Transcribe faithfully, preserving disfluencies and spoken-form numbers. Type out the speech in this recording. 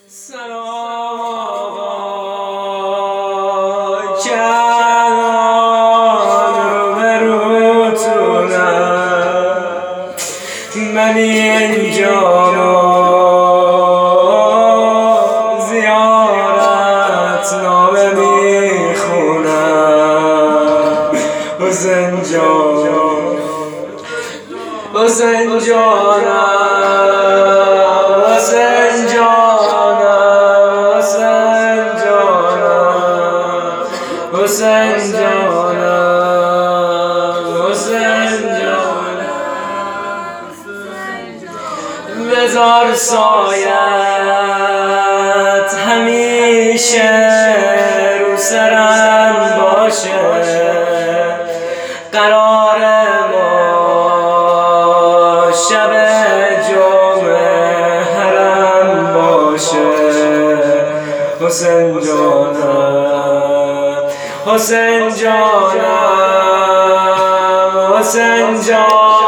سلام آقا کیان رو بروتونم من اینجا زیارت نامه میخونم حسین جان حسین جانم حسین جانم حسین جانم حسین جانم بذار سایت همیشه رو سرم باشه قرار ما شب جمعه حرم باشه حسین جانم حسین جانم حسین جانم